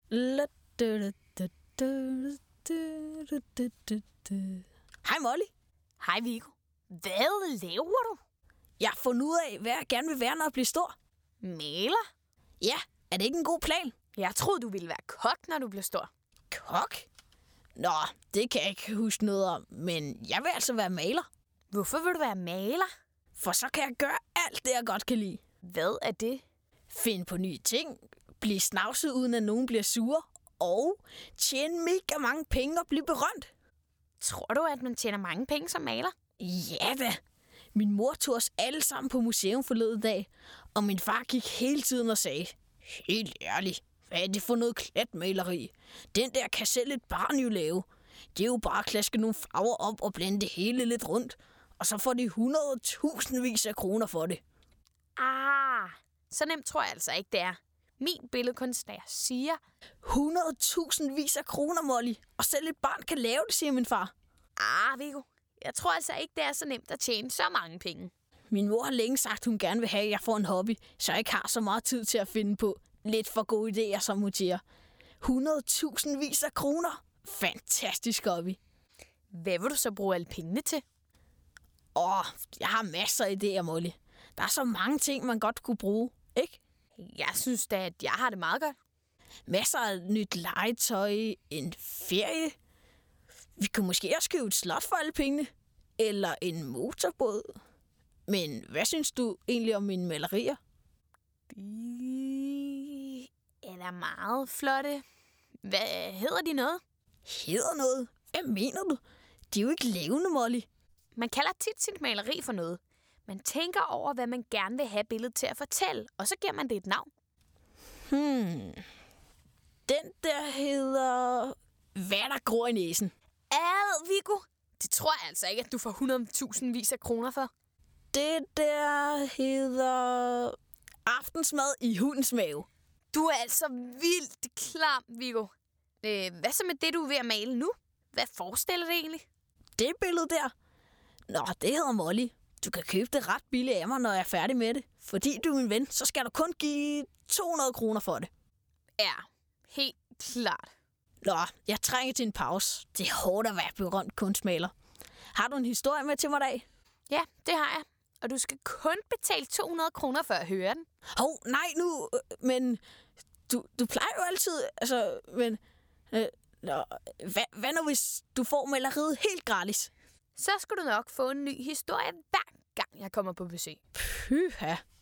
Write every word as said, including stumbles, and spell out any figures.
Hej Molly. Hej Viggo. Hvad laver du? Jeg har fundet ud af, hvad jeg gerne vil være, når jeg bliver stor. Maler? Ja, er det ikke en god plan? Jeg troede, du ville være kok, når du bliver stor. Kok? Nå, det kan jeg ikke huske noget om, men jeg vil altså være maler. Hvorfor vil du være maler? For så kan jeg gøre alt det, jeg godt kan lide. Hvad er det? Finde på nye ting, blive snavset uden at nogen bliver sure, og tjene mega mange penge og blive berømt. Tror du, at man tjener mange penge som maler? Ja da. Min mor tog os alle sammen på museum forleden dag, og min far gik hele tiden og sagde, helt ærligt, hvad er det for noget klatmaleri? Den der kan selv et barn jo lave. Det er jo bare at klaske nogle farver op og blande det hele lidt rundt, og så får de hundrede tusindvis af kroner for det. Ah, så nemt tror jeg altså ikke, det er. Min billedkunstner siger... hundrede tusindvis af kroner, Molly, og selv et barn kan lave det, siger min far. Ah, Viggo, jeg tror altså ikke, det er så nemt at tjene så mange penge. Min mor har længe sagt, hun gerne vil have, at jeg får en hobby, så jeg ikke har så meget tid til at finde på lidt for gode idéer, som hun siger. hundrede tusindvis af kroner. Fantastisk hobby. Hvad vil du så bruge alle pengene til? Åh, jeg har masser af idéer, Molly. Der er så mange ting, man godt kunne bruge, ikke? Jeg synes da, at jeg har det meget godt. Masser af nyt legetøj, en ferie. Vi kunne måske også købe et slot for alle pengene. Eller en motorbåd. Men hvad synes du egentlig om mine malerier? De er da meget flotte. Hvad hedder de noget? Hedder noget? Hvad mener du? De er jo ikke levende, Molly. Man kalder tit sit maleri for noget. Man tænker over, hvad man gerne vil have billedet til at fortælle, og så giver man det et navn. Hmm. Den der hedder... Hvad der gror i næsen? Ad, Viggo! Det tror jeg altså ikke, at du får hundrede tusind vis af kroner for. Det der hedder... Aftensmad i hundens mave. Du er altså vildt klam, Viggo. Øh, hvad så med det, du er ved at male nu? Hvad forestiller det egentlig? Det billede der? Nå, det hedder Molly. Du kan købe det ret billigt af mig, når jeg er færdig med det. Fordi du er min ven, så skal du kun give to hundrede kroner for det. Ja, helt klart. Nå, jeg trænger til en pause. Det er hårdt at være berømt kunstmaler. Har du en historie med til mig i dag? Ja, det har jeg. Og du skal kun betale to hundrede kroner for at høre den. Hov, nej nu, men du, du plejer jo altid, altså, men... Øh, nå, hvad, hvad nu hvis du får maleriet helt gratis? Så skal du nok få en ny historie hver gang jeg kommer på besøg. Pyha.